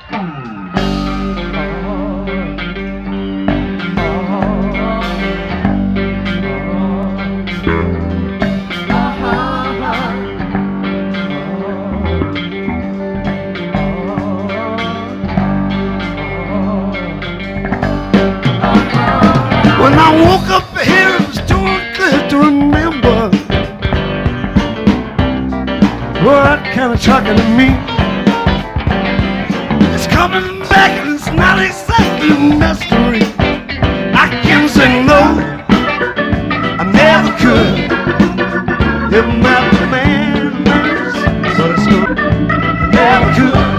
When I woke up here, it was too clear to remember what kind of talking to me. It's coming back and it's not exactly mystery. I can say no, I never could. If my man knows what it's good, I never could.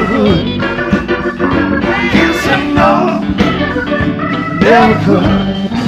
Never could.